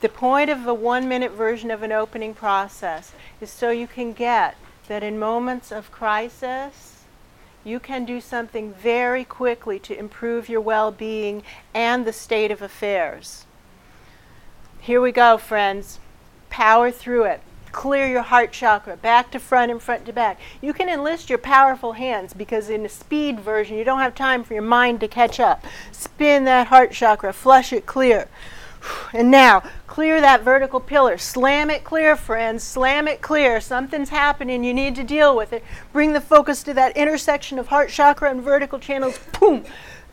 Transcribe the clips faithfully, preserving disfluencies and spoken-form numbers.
The point of a one-minute version of an opening process is so you can get that in moments of crisis, you can do something very quickly to improve your well-being and the state of affairs. Here we go, friends. Power through it. Clear your heart chakra, back to front and front to back. You can enlist your powerful hands because in a speed version, you don't have time for your mind to catch up. Spin that heart chakra, flush it clear. And now, clear that vertical pillar. Slam it clear, friends. Slam it clear. Something's happening. You need to deal with it. Bring the focus to that intersection of heart chakra and vertical channels. Boom.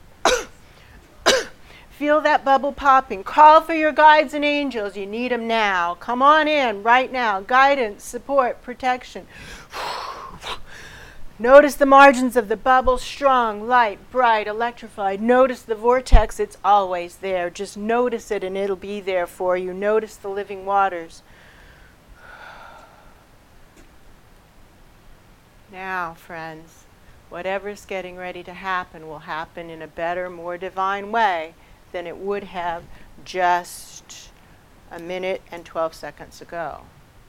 Feel that bubble popping. Call for your guides and angels. You need them now. Come on in right now. Guidance, support, protection. Notice the margins of the bubble, strong, light, bright, electrified. Notice the vortex, it's always there. Just notice it and it'll be there for you. Notice the living waters. Now, friends, whatever's getting ready to happen will happen in a better, more divine way than it would have just a minute and twelve seconds ago.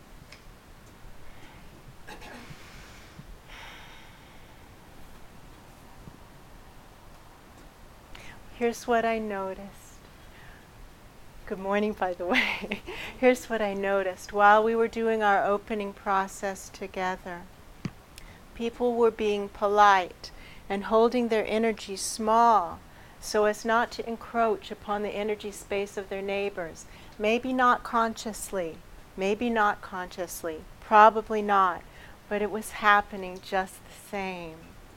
Here's what I noticed. Good morning, by the way. Here's what I noticed. While we were doing our opening process together, people were being polite and holding their energy small so as not to encroach upon the energy space of their neighbors. Maybe not consciously, maybe not consciously, probably not, but it was happening just the same.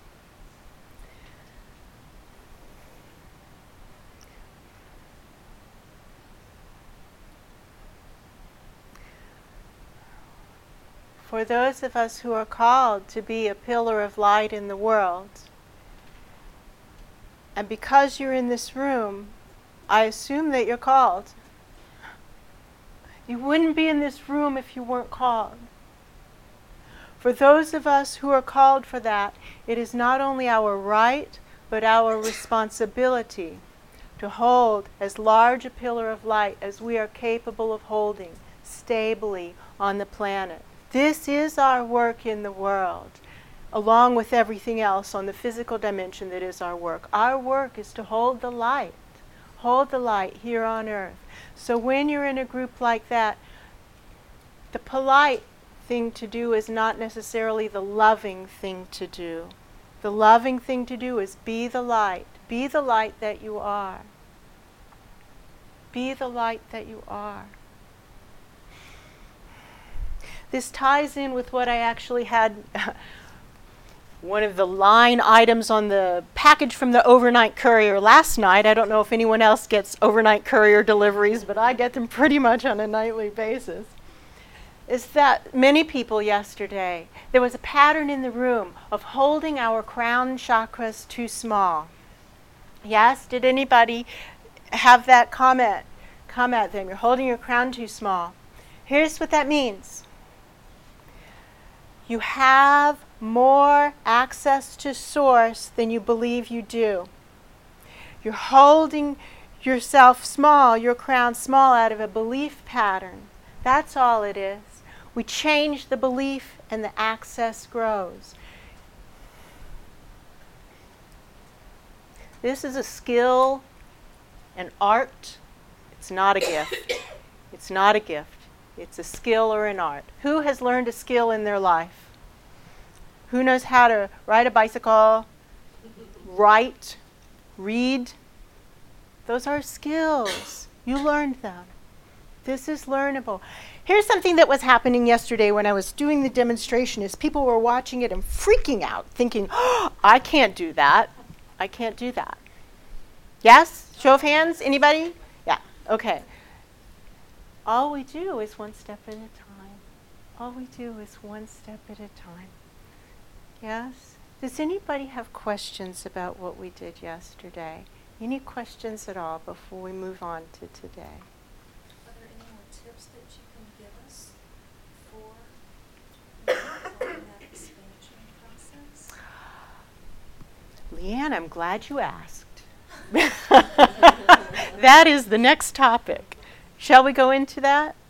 For those of us who are called to be a pillar of light in the world, and because you're in this room, I assume that you're called. You wouldn't be in this room if you weren't called. For those of us who are called for that, it is not only our right, but our responsibility to hold as large a pillar of light as we are capable of holding stably on the planet. This is our work in the world, along with everything else on the physical dimension that is our work. Our work is to hold the light, hold the light here on earth. So when you're in a group like that, the polite thing to do is not necessarily the loving thing to do. The loving thing to do is be the light. Be the light that you are. Be the light that you are. This ties in with what I actually had, one of the line items on the package from the overnight courier last night. I don't know if anyone else gets overnight courier deliveries, but I get them pretty much on a nightly basis. Is that many people yesterday, there was a pattern in the room of holding our crown chakras too small. Yes, did anybody have that comment? Come at them, you're holding your crown too small. Here's what that means. You have more access to source than you believe you do. You're holding yourself small, your crown small, out of a belief pattern. That's all it is. We change the belief and the access grows. This is a skill, an art. It's not a gift. It's not a gift. It's a skill or an art. Who has learned a skill in their life? Who knows how to ride a bicycle, write, read? Those are skills. You learned them. This is learnable. Here's something that was happening yesterday when I was doing the demonstration is people were watching it and freaking out, thinking, oh, I can't do that. I can't do that. Yes? Show of hands? Anybody? Yeah. Okay. All we do is one step at a time. All we do is one step at a time. Yes? Does anybody have questions about what we did yesterday? Any questions at all before we move on to today? Are there any more tips that you can give us for that expansion process? Leanne, I'm glad you asked. That is the next topic. Shall we go into that?